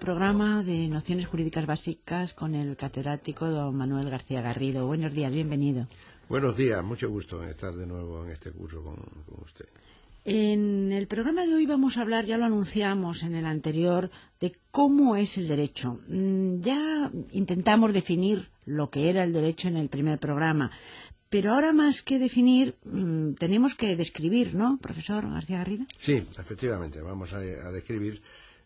programa de Nociones Jurídicas Básicas con el catedrático don Manuel García Garrido. Buenos días, bienvenido. Buenos días, mucho gusto en estar de nuevo en este curso con usted. En el programa de hoy vamos a hablar, ya lo anunciamos en el anterior, de cómo es el derecho. Ya intentamos definir lo que era el derecho en el primer programa, pero ahora más que definir, tenemos que describir, ¿no, profesor García Garrido? Sí, efectivamente, vamos a describir,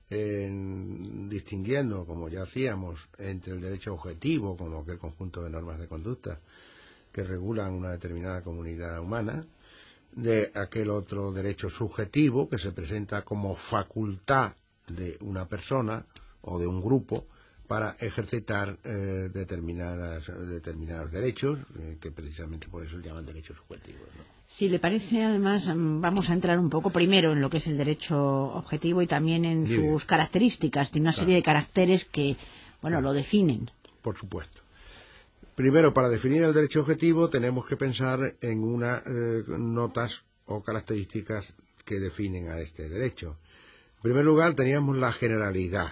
distinguiendo, como ya hacíamos, entre el derecho objetivo, como aquel conjunto de normas de conducta que regulan una determinada comunidad humana, de aquel otro derecho subjetivo que se presenta como facultad de una persona o de un grupo para ejercitar determinados derechos, que precisamente por eso se llaman derechos subjetivos, ¿no? Si le parece, además, vamos a entrar un poco primero en lo que es el derecho objetivo y también en sus características. Tiene una serie de caracteres que, lo definen. Por supuesto. Primero, para definir el derecho objetivo, tenemos que pensar en unas notas o características que definen a este derecho. En primer lugar, teníamos la generalidad.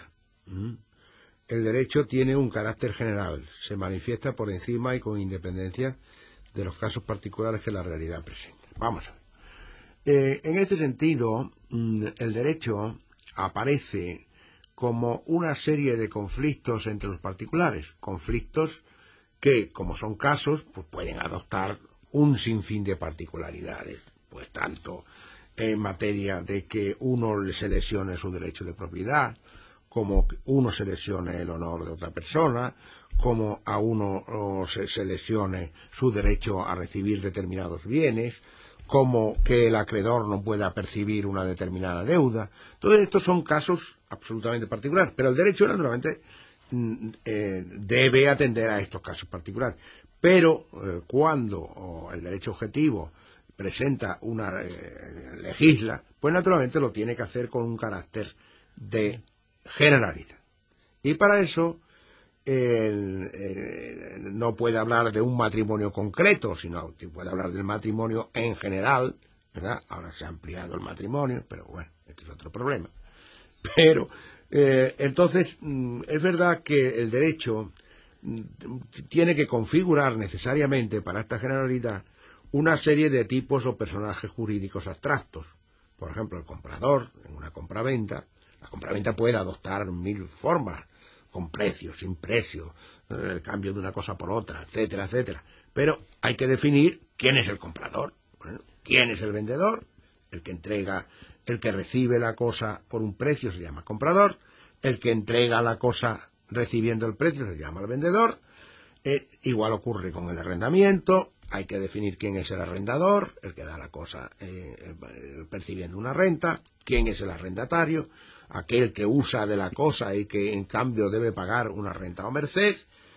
El derecho tiene un carácter general, se manifiesta por encima y con independencia de los casos particulares que la realidad presenta. Vamos a ver. En este sentido, el derecho aparece como una serie de conflictos entre los particulares, conflictos que, como son casos, pues pueden adoptar un sinfín de particularidades, pues tanto en materia de que uno se lesione su derecho de propiedad, como que uno se lesione el honor de otra persona, como a uno se lesione su derecho a recibir determinados bienes, como que el acreedor no pueda percibir una determinada deuda. Todos estos son casos absolutamente particulares, pero el derecho, naturalmente, debe atender a estos casos particulares. Pero cuando el derecho objetivo presenta legisla, pues naturalmente lo tiene que hacer con un carácter de generalidad. Y para eso no puede hablar de un matrimonio concreto, sino que puede hablar del matrimonio en general, ¿verdad? Ahora se ha ampliado el matrimonio, pero bueno, este es otro problema. Pero entonces es verdad que el derecho tiene que configurar necesariamente para esta generalidad una serie de tipos o personajes jurídicos abstractos. Por ejemplo, el comprador en una compraventa. La compraventa puede adoptar 1000 formas, con precio, sin precio, el cambio de una cosa por otra, etcétera, etcétera. Pero hay que definir quién es el comprador, quién es el vendedor. El que recibe la cosa por un precio se llama comprador, el que entrega la cosa recibiendo el precio se llama el vendedor. Igual ocurre con el arrendamiento, hay que definir quién es el arrendador, el que da la cosa percibiendo una renta, quién es el arrendatario, aquel que usa de la cosa y que en cambio debe pagar una renta o merced,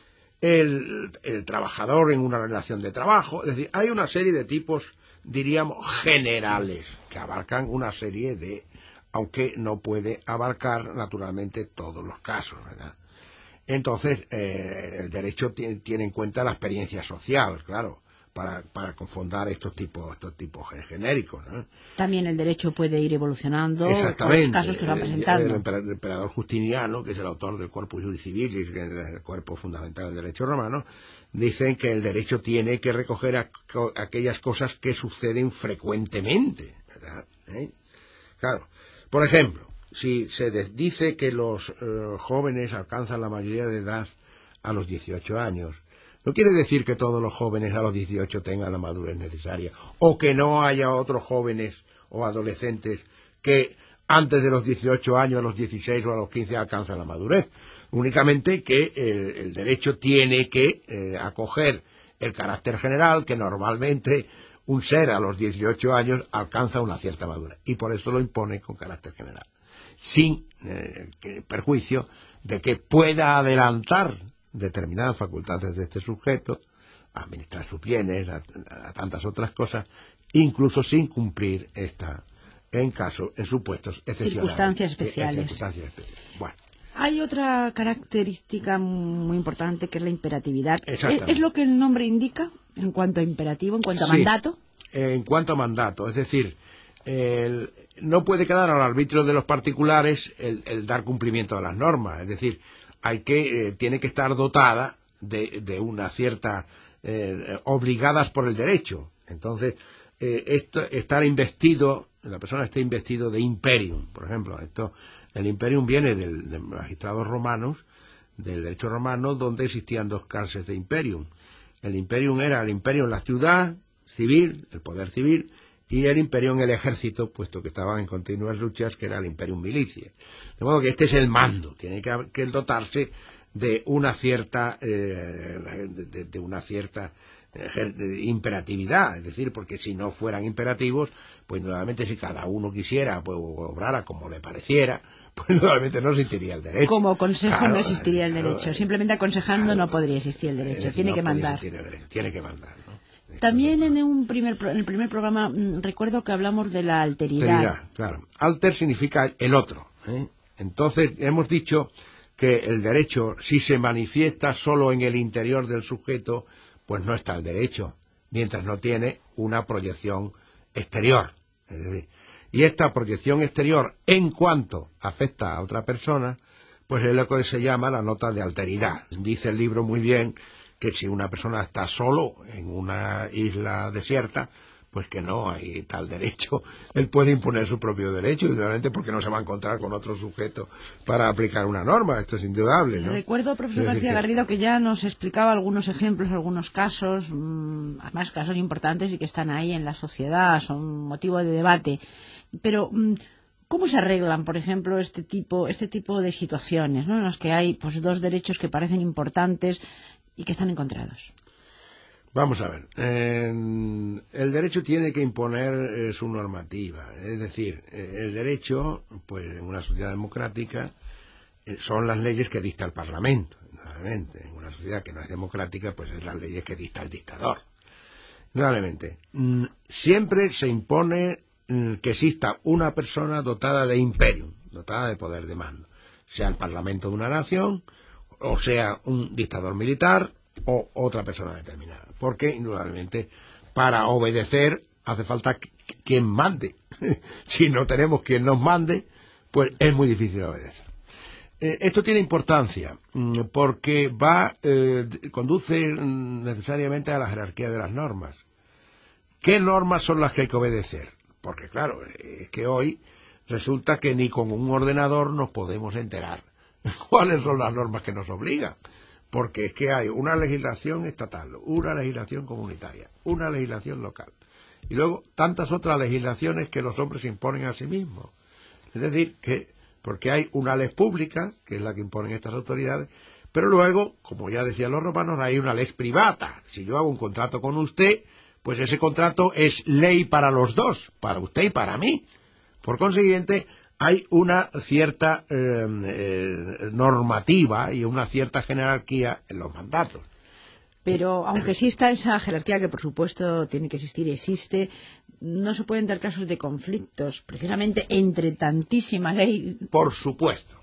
el trabajador en una relación de trabajo. Es decir, hay una serie de tipos, diríamos, generales, que abarcan una serie de, aunque no puede abarcar naturalmente todos los casos, ¿verdad? Entonces, el derecho tiene en cuenta la experiencia social, claro, para confundar estos tipos genéricos, ¿no? También el derecho puede ir evolucionando con los casos que van presentando. El emperador Justiniano, que es el autor del Corpus Juris Civilis, que es el cuerpo fundamental del derecho romano, dicen que el derecho tiene que recoger aquellas cosas que suceden frecuentemente, ¿verdad? Claro, por ejemplo, si se dice que los jóvenes alcanzan la mayoría de edad a los 18 años, no quiere decir que todos los jóvenes a los 18 tengan la madurez necesaria, o que no haya otros jóvenes o adolescentes que antes de los 18 años, a los 16 o a los 15 alcanzan la madurez. Únicamente que el derecho tiene que acoger el carácter general, que normalmente un ser a los 18 años alcanza una cierta madurez, y por eso lo impone con carácter general, sin perjuicio de que pueda adelantar determinadas facultades de este sujeto, a administrar sus bienes, a tantas otras cosas, incluso sin cumplir en supuestos excepcionales. Circunstancias especiales. Bueno. Hay otra característica muy importante que es la imperatividad. ¿Es lo que el nombre indica en cuanto a imperativo, en cuanto a mandato? En cuanto a mandato, es decir, no puede quedar al arbitrio de los particulares el dar cumplimiento a las normas, es decir, tiene que estar dotada de una cierta obligadas por el derecho. Entonces, la persona está investido de imperium, por ejemplo. El imperium viene de magistrados romanos, del derecho romano, donde existían dos clases de imperium. El imperium era el imperium la ciudad civil, el poder civil, y el imperium el ejército, puesto que estaban en continuas luchas, que era el imperium milicia. De modo que este es el mando, tiene que dotarse de una cierta imperatividad, es decir, porque si no fueran imperativos, pues nuevamente si cada uno quisiera, pues obrara como le pareciera, pues nuevamente no existiría el derecho. Como consejo no existiría el derecho, simplemente aconsejando no podría existir el derecho, tiene que mandar. Tiene que mandar, ¿no? También en el primer programa recuerdo que hablamos de la alteridad. Claro. Alter significa el otro, ¿eh? Entonces hemos dicho que el derecho, si se manifiesta solo en el interior del sujeto, pues no está el derecho, mientras no tiene una proyección exterior. Es decir, y esta proyección exterior, en cuanto afecta a otra persona, pues es lo que se llama la nota de alteridad. Dice el libro muy bien que si una persona está solo en una isla desierta, pues que no hay tal derecho. Él puede imponer su propio derecho, indudablemente, porque no se va a encontrar con otro sujeto para aplicar una norma. Esto es indudable, ¿no? Recuerdo, profesor García Garrido, que ya nos explicaba algunos ejemplos, algunos casos, además casos importantes y que están ahí en la sociedad, son motivo de debate. Pero, ¿cómo se arreglan, por ejemplo, este tipo de situaciones, ¿no?, en las que hay pues dos derechos que parecen importantes y que están encontrados? Vamos a ver, el derecho tiene que imponer su normativa, es decir, el derecho, pues en una sociedad democrática, son las leyes que dicta el Parlamento, indudablemente. En una sociedad que no es democrática, pues es las leyes que dicta el dictador, indudablemente. Siempre se impone que exista una persona dotada de imperium, dotada de poder de mando, sea el Parlamento de una nación, o sea un dictador militar, o otra persona determinada, porque indudablemente para obedecer hace falta quien mande. Si no tenemos quien nos mande, pues es muy difícil obedecer. Esto tiene importancia porque conduce necesariamente a la jerarquía de las normas. ¿Qué normas son las que hay que obedecer? Porque claro, es que hoy resulta que ni con un ordenador nos podemos enterar cuáles son las normas que nos obligan. Porque es que hay una legislación estatal, una legislación comunitaria, una legislación local. Y luego tantas otras legislaciones que los hombres imponen a sí mismos. Es decir, porque hay una ley pública, que es la que imponen estas autoridades, pero luego, como ya decían los romanos, hay una ley privata. Si yo hago un contrato con usted, pues ese contrato es ley para los dos, para usted y para mí. Por consiguiente, hay una cierta normativa y una cierta jerarquía en los mandatos. Pero aunque exista esa jerarquía, que por supuesto tiene que existir y existe, no se pueden dar casos de conflictos, precisamente entre tantísima ley. Por supuesto.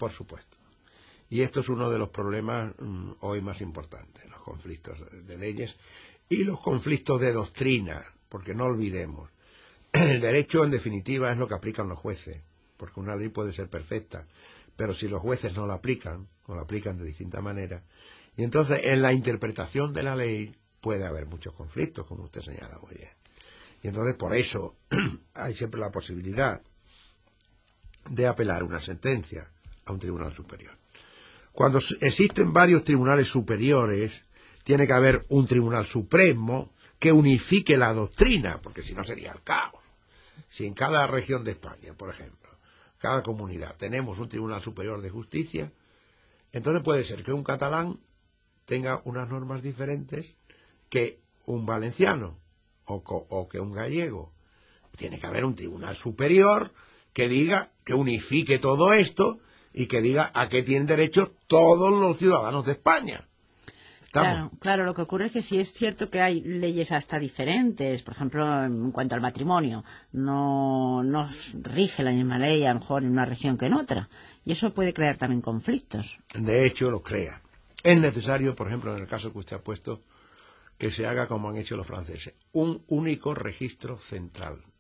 Y esto es uno de los problemas hoy más importantes, los conflictos de leyes y los conflictos de doctrina, porque no olvidemos, el derecho en definitiva es lo que aplican los jueces. Porque una ley puede ser perfecta, pero si los jueces no la aplican, o la aplican de distinta manera, y entonces en la interpretación de la ley puede haber muchos conflictos, como usted señala muy bien. Y entonces por eso hay siempre la posibilidad de apelar una sentencia a un tribunal superior. Cuando existen varios tribunales superiores, tiene que haber un tribunal supremo que unifique la doctrina, porque si no sería el caos. Si en cada región de España, por ejemplo, cada comunidad tenemos un Tribunal Superior de Justicia, entonces puede ser que un catalán tenga unas normas diferentes que un valenciano o que un gallego. Tiene que haber un Tribunal Superior que diga, que unifique todo esto y que diga a qué tienen derecho todos los ciudadanos de España. Claro, lo que ocurre es que sí es cierto que hay leyes hasta diferentes, por ejemplo, en cuanto al matrimonio, no rige la misma ley a lo mejor en una región que en otra, y eso puede crear también conflictos. De hecho, lo crea. Es necesario, por ejemplo, en el caso que usted ha puesto, que se haga como han hecho los franceses, un único registro central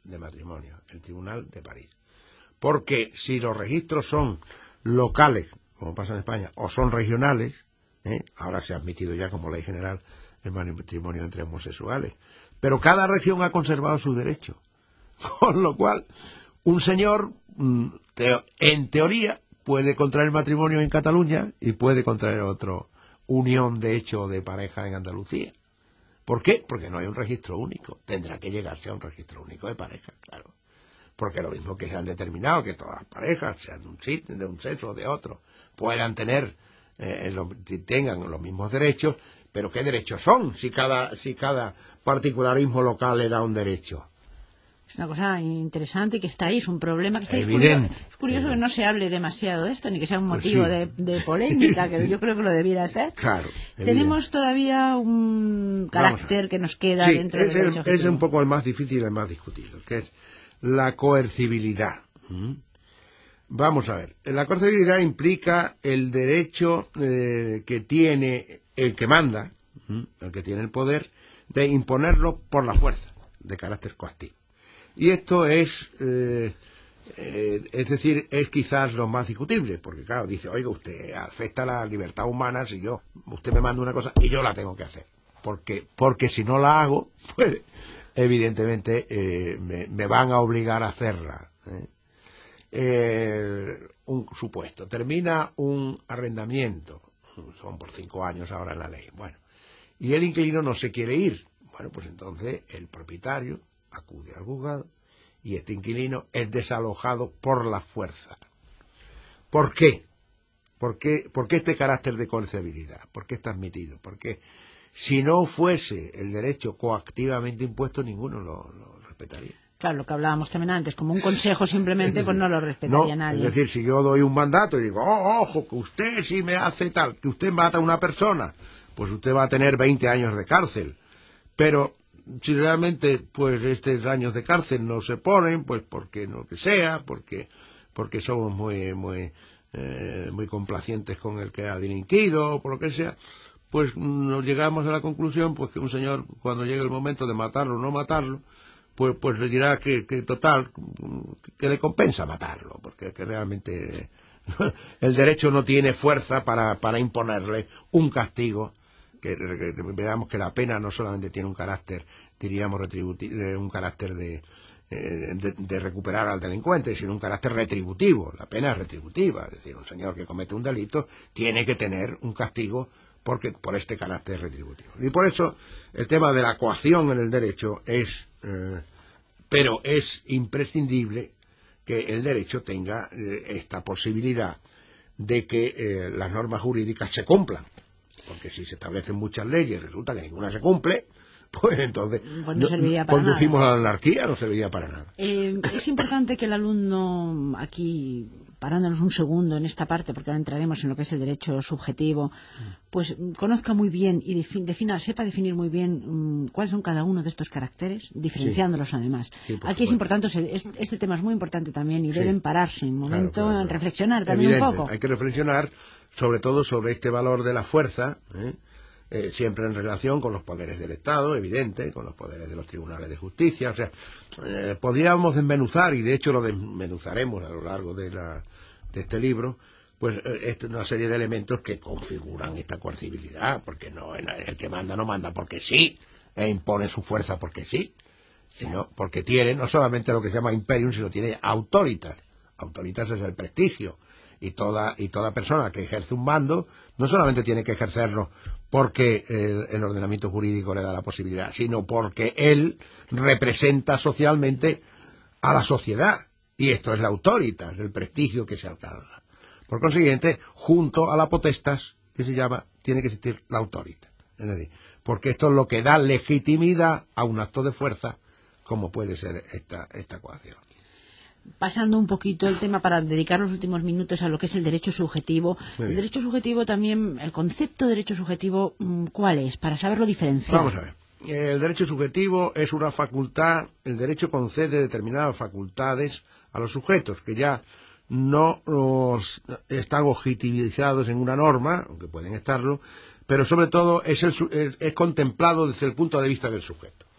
de Matrimonio, el Tribunal de París. Porque si los registros son locales, como pasa en España, o son regionales, ahora se ha admitido ya como ley general el matrimonio entre homosexuales, pero cada región ha conservado sus derechos, con lo cual un señor en teoría puede contraer matrimonio en Cataluña y puede contraer otra unión de hecho de pareja en Andalucía. ¿Por qué? Porque no hay un registro único. Tendrá que llegarse a un registro único de pareja, claro. Porque lo mismo que se han determinado que todas las parejas, sean de un sexo o de otro, puedan tener, tengan los mismos derechos, pero ¿qué derechos son si cada particularismo local le da un derecho? Es una cosa interesante que está ahí, es un problema que está ahí. Evidente. Es curioso que no se hable demasiado de esto, ni que sea un motivo de polémica, que yo creo que lo debiera ser. Claro. Tenemos todavía un carácter que nos queda dentro del derecho objetivo. Es un poco el más difícil y el más discutido, que es la coercibilidad. Vamos a ver, la coercibilidad implica el derecho que tiene el que manda, el que tiene el poder, de imponerlo por la fuerza, de carácter coactivo. Y esto es decir, es quizás lo más discutible, porque claro, dice, oiga, usted afecta la libertad humana si usted me manda una cosa y yo la tengo que hacer, porque si no la hago, pues evidentemente me van a obligar a hacerla. Un supuesto, termina un arrendamiento, son por 5 años ahora en la ley, bueno, y el inquilino no se quiere ir, bueno, pues entonces el propietario acude al juzgado y este inquilino es desalojado por la fuerza. ¿Por qué? ¿Por qué este carácter de coercibilidad? ¿Por qué está admitido? Porque si no fuese el derecho coactivamente impuesto, ninguno lo respetaría. Claro, lo que hablábamos también antes, como un consejo simplemente, pues no lo respetaría nadie. Es decir, si yo doy un mandato y digo, ojo, que usted si me hace tal, que usted mata a una persona, pues usted va a tener 20 años de cárcel. Pero si realmente pues estos años de cárcel no se ponen, pues porque no que sea, porque somos muy complacientes con el que ha delinquido o por lo que sea, pues nos llegamos a la conclusión pues que un señor cuando llegue el momento de matarlo o no matarlo, pues le dirá que total, que le compensa matarlo, porque que realmente el derecho no tiene fuerza para imponerle un castigo. Que veamos que la pena no solamente tiene un carácter, diríamos, retributivo, un carácter de recuperar al delincuente, sino un carácter retributivo. La pena es retributiva, es decir, un señor que comete un delito tiene que tener un castigo por este carácter retributivo. Y por eso el tema de la coacción en el derecho pero es imprescindible que el derecho tenga esta posibilidad de que las normas jurídicas se cumplan. Porque si se establecen muchas leyes y resulta que ninguna se cumple, pues entonces no serviría para conducimos nada. a la anarquía, no serviría para nada. Es importante que el alumno, aquí parándonos un segundo en esta parte, porque ahora entraremos en lo que es el derecho subjetivo, pues conozca muy bien y sepa definir muy bien cuáles son cada uno de estos caracteres, diferenciándolos además. Sí, aquí es importante, este tema es muy importante también y deben pararse un momento claro. en reflexionar también un poco. Hay que reflexionar sobre todo sobre este valor de la fuerza, siempre en relación con los poderes del Estado, evidente, con los poderes de los tribunales de justicia. O sea, podríamos desmenuzar, y de hecho lo desmenuzaremos a lo largo de este libro, pues una serie de elementos que configuran esta coercibilidad, porque no el que manda no manda porque sí, e impone su fuerza porque sí, sino porque tiene no solamente lo que se llama imperium, sino tiene autoritas. Autoritas es el prestigio. Y toda persona que ejerce un mando no solamente tiene que ejercerlo porque el ordenamiento jurídico le da la posibilidad, sino porque él representa socialmente a la sociedad. Y esto es la autoritas, el prestigio que se alcanza. Por consiguiente, junto a la potestas, que se llama, tiene que existir la autoritas. Es decir, porque esto es lo que da legitimidad a un acto de fuerza, como puede ser esta coacción. Pasando un poquito el tema para dedicar los últimos minutos a lo que es el derecho subjetivo. El derecho subjetivo también, el concepto de derecho subjetivo, ¿cuál es? Para saberlo diferenciar. Vamos a ver. El derecho subjetivo es una facultad, el derecho concede determinadas facultades a los sujetos que ya no están objetivizados en una norma, aunque pueden estarlo, pero sobre todo es contemplado desde el punto de vista del sujeto. El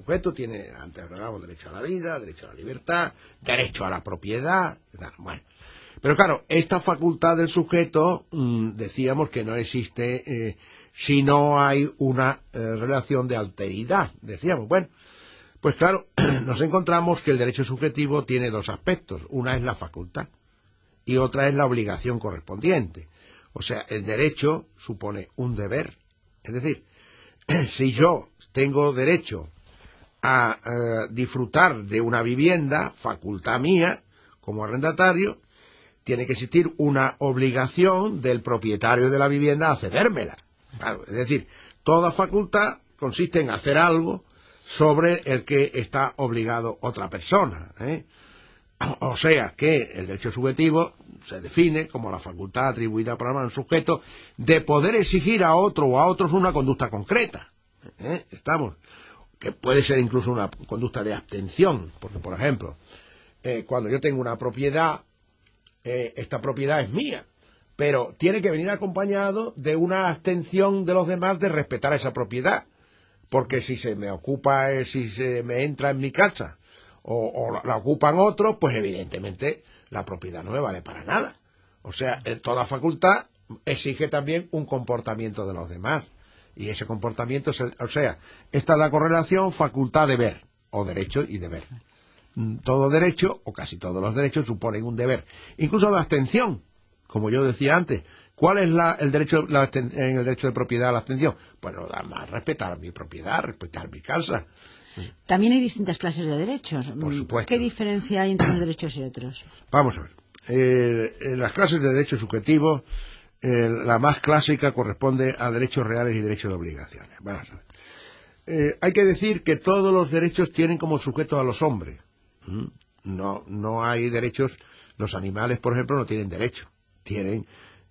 sujeto tiene, antes hablábamos, derecho a la vida, derecho a la libertad, derecho a la propiedad, bueno. Pero claro, esta facultad del sujeto, decíamos que no existe si no hay una relación de alteridad, decíamos. Bueno, pues claro, nos encontramos que el derecho subjetivo tiene dos aspectos. Una es la facultad y otra es la obligación correspondiente. O sea, el derecho supone un deber. Es decir, si yo tengo derecho a disfrutar de una vivienda, facultad mía, como arrendatario, tiene que existir una obligación del propietario de la vivienda a cedérmela. Claro, es decir, toda facultad consiste en hacer algo sobre el que está obligado otra persona, ¿eh? O sea que el derecho subjetivo se define como la facultad atribuida por un sujeto de poder exigir a otro o a otros una conducta concreta. Estamos, que puede ser incluso una conducta de abstención, porque por ejemplo, cuando yo tengo una propiedad, esta propiedad es mía, pero tiene que venir acompañado de una abstención de los demás de respetar esa propiedad, porque si se me ocupa, si se me entra en mi casa o la ocupan otros, pues evidentemente la propiedad no me vale para nada. O sea, toda facultad exige también un comportamiento de los demás. Y ese comportamiento, o sea, esta es la correlación facultad-deber, o derecho y deber. Todo derecho, o casi todos los derechos, suponen un deber. Incluso la abstención, como yo decía antes. ¿Cuál es el derecho en el derecho de propiedad a la abstención? Bueno, además, respetar mi propiedad, respetar mi casa. También hay distintas clases de derechos. Por supuesto. ¿Qué diferencia hay entre unos derechos y otros? Vamos a ver. En las clases de derechos subjetivos, la más clásica corresponde a derechos reales y derechos de obligaciones. Vamos a ver. Hay que decir que todos los derechos tienen como sujeto a los hombres. No hay derechos. Los animales, por ejemplo, no tienen derecho. Tienen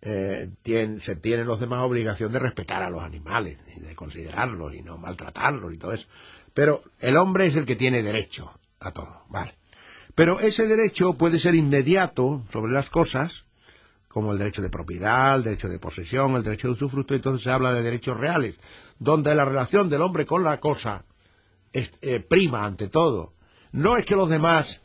los demás obligación de respetar a los animales y de considerarlos y no maltratarlos y todo eso. Pero el hombre es el que tiene derecho a todo, vale. Pero ese derecho puede ser inmediato sobre las cosas, como el derecho de propiedad, el derecho de posesión, el derecho de usufructo. Entonces se habla de derechos reales, donde la relación del hombre con la cosa es prima ante todo. No es que los demás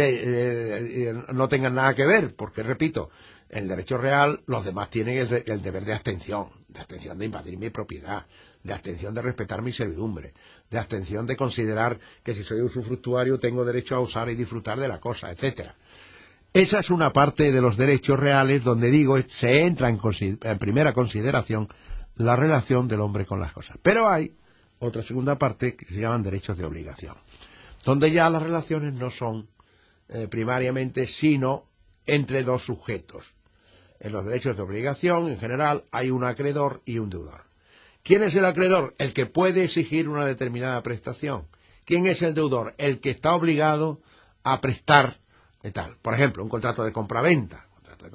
no tengan nada que ver, porque repito, en el derecho real los demás tienen el deber de abstención de invadir mi propiedad, de abstención de respetar mi servidumbre, de abstención de considerar que si soy usufructuario tengo derecho a usar y disfrutar de la cosa, etcétera. Esa es una parte de los derechos reales donde digo se entra en primera consideración la relación del hombre con las cosas. Pero hay otra segunda parte que se llaman derechos de obligación, donde ya las relaciones no son primariamente sino entre dos sujetos. En los derechos de obligación, en general, hay un acreedor y un deudor. ¿Quién es el acreedor? El que puede exigir una determinada prestación. ¿Quién es el deudor? El que está obligado a prestar tal. Por ejemplo, un contrato de compraventa.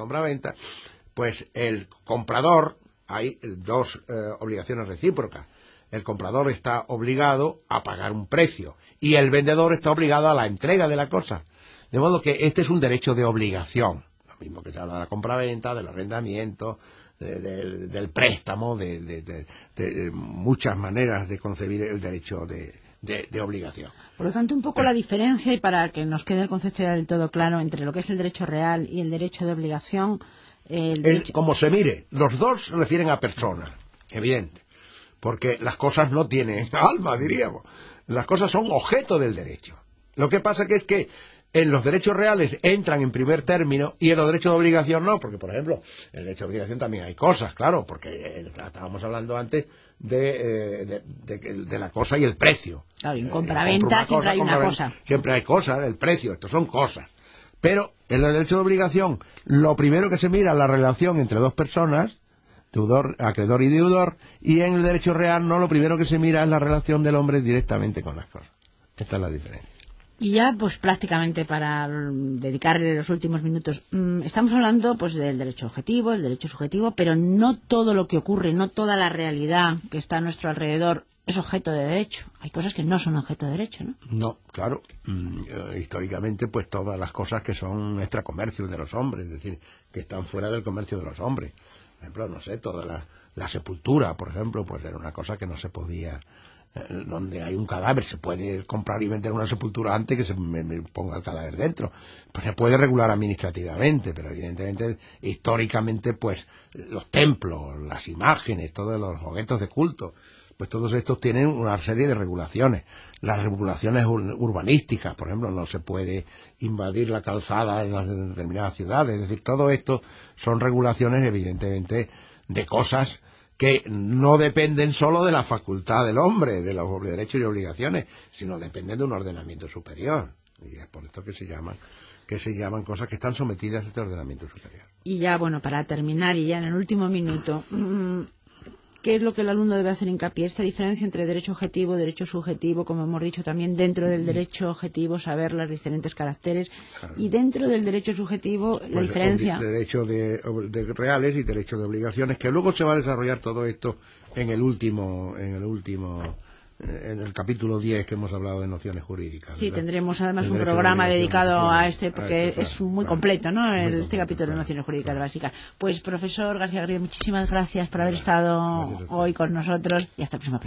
Pues el comprador, hay dos obligaciones recíprocas. El comprador está obligado a pagar un precio y el vendedor está obligado a la entrega de la cosa. De modo que este es un derecho de obligación. Lo mismo que se habla de la compraventa, del arrendamiento, del préstamo, de muchas maneras de concebir el derecho de obligación. Por lo tanto, un poco la diferencia, y para que nos quede el concepto ya del todo claro, entre lo que es el derecho real y el derecho de obligación. Como se mire, los dos se refieren a personas, evidente, porque las cosas no tienen alma, diríamos. Las cosas son objeto del derecho. Lo que pasa es que en los derechos reales entran en primer término y en los derechos de obligación no, porque por ejemplo en el derecho de obligación también hay cosas, claro, porque estábamos hablando antes de la cosa y el precio. Claro, y en compraventa siempre hay una cosa. Siempre hay cosas, el precio, estos son cosas. Pero en el derecho de obligación lo primero que se mira es la relación entre dos personas, deudor, acreedor y deudor, y en el derecho real no, lo primero que se mira es la relación del hombre directamente con las cosas. Esta es la diferencia. Y ya, pues prácticamente para dedicarle los últimos minutos, estamos hablando pues del derecho objetivo, el derecho subjetivo, pero no todo lo que ocurre, no toda la realidad que está a nuestro alrededor es objeto de derecho. Hay cosas que no son objeto de derecho, ¿no? No, claro. Históricamente, pues todas las cosas que son extracomercio de los hombres, es decir, que están fuera del comercio de los hombres. Por ejemplo, no sé, toda la sepultura, por ejemplo, pues era una cosa que no se podía... donde hay un cadáver se puede comprar y vender una sepultura antes que se me ponga el cadáver dentro, pues se puede regular administrativamente, pero evidentemente históricamente pues los templos, las imágenes, todos los objetos de culto, pues todos estos tienen una serie de regulaciones. Las regulaciones urbanísticas, por ejemplo, no se puede invadir la calzada en las determinadas ciudades, es decir, todo esto son regulaciones evidentemente de cosas que no dependen solo de la facultad del hombre, de los derechos y obligaciones, sino dependen de un ordenamiento superior. Y es por esto que se llaman cosas que están sometidas a este ordenamiento superior. Y ya, bueno, para terminar, y ya en el último minuto, ¿qué es lo que el alumno debe hacer hincapié? Esta diferencia entre derecho objetivo y derecho subjetivo, como hemos dicho también, dentro del derecho objetivo, saber los diferentes caracteres, claro. Y dentro del derecho subjetivo, la diferencia... Derecho de reales y derecho de obligaciones, que luego se va a desarrollar todo esto en el capítulo 10 que hemos hablado de nociones jurídicas. Sí, ¿verdad? tendremos además un programa dedicado a este, porque es muy completo, ¿no? Este capítulo de nociones jurídicas básicas. Pues, profesor García Garrido, muchísimas gracias por haber estado hoy con nosotros y hasta el próximo programa.